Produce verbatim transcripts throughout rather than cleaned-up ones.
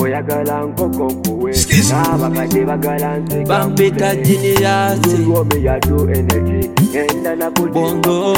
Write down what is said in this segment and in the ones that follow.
oyagala nkoko kuwe n'abakadde bagala nze bampita jinirasi Lulwome yadu energy ngenda bongo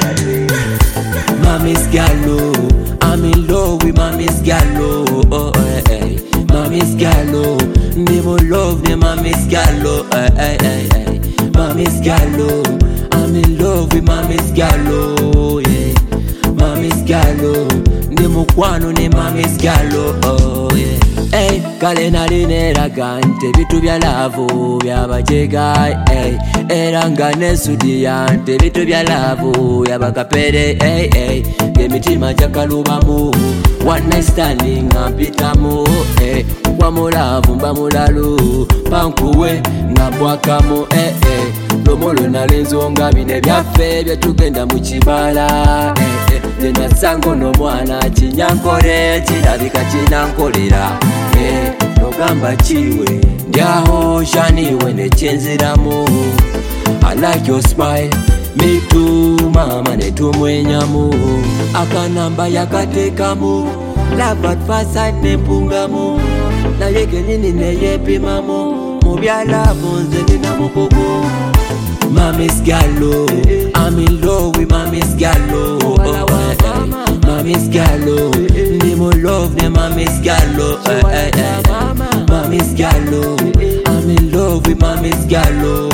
Mommy's gallo, I'm in love with mommy's gallo. Oh, hey, hey. Mommy's gallo, never love me mommy's gallo. Hey, hey, hey, hey. Mommy's gallo, I'm in love with mommy's gallo. Yeah, mommy's gallo, never kwano ne mommy's gallo. Oh yeah. Hey, kale nalineraga nti bitu bya laavu byabajega. Hey, era nga nesudiya nti bitu bya laavu yabakapere. Hey, hey, ng'emitima gyakalubamu one night standing ampitamu. Hey, kwa mulaavu mba mulalu pankuwe nga mbwakamu. Hey, hey, lomolo nalenzonga bine byaffe byetugenda mu kibala. Hey, hey, tenasango n'omwana kinyankole kirabika kinankolera. Hey, nogamba chiwe ndyaho shaniwe nechenzeramu. I like your smile, me too mama netumwenyamu. Akanamba yakatekamu, love at first sight nempungamu. Naye kenyini neyepimamu, mubyalavu nze ninamukugu. Mommy's gallo, I'm in love with mommy's gallo. Oh, hey, hey. Mommy's gallo, nemo love ne mommy's gallo. Hey, hey, hey. Mommy's gallo, I'm in love with mommy's gallo.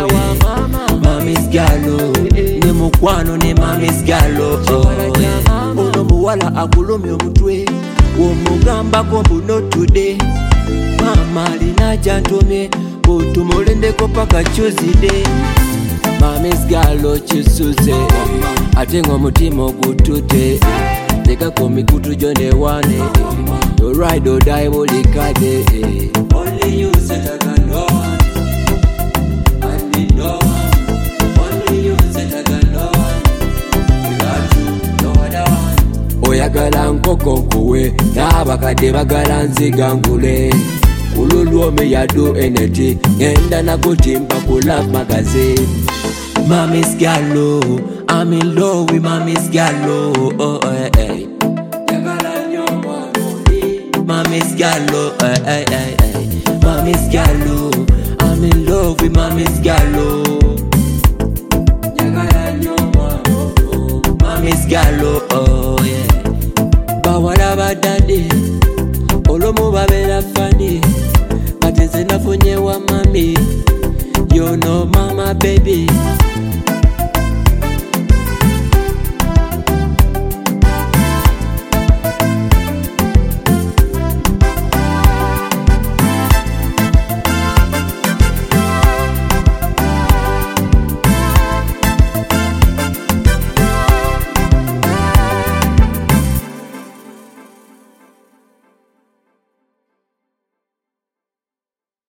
Mommy's gallo, nemo kwano ne mommy's gallo. Ono muwala akulumya omutwe womugambako mbu not today. Mama alina jantomye butumulendeko paka Tuesday. Mommy's gallo kisuze ate ng'omutima ogutute. Tekako mikutu gyone wane no ride or die buli kade. Only you set a gun on and me no one. Only you set a gun on without you no other one. Oyagala nkoko kuwe n'abakadde bagala nziga ngule. Ululwome yadu energy ngenda nakutimpa ku Love magazine. Mommy's gallo, I'm in love with mommy's gallo. Oh, hey, hey. Mommy's gallo, hey, hey, hey, hey. Mommy's gallo, I'm in love with mommy's gallo. Mommy's gallo, oh yeah. Bawala badade, olomo babera fani. But nze nafunye wa mami, you know mama baby.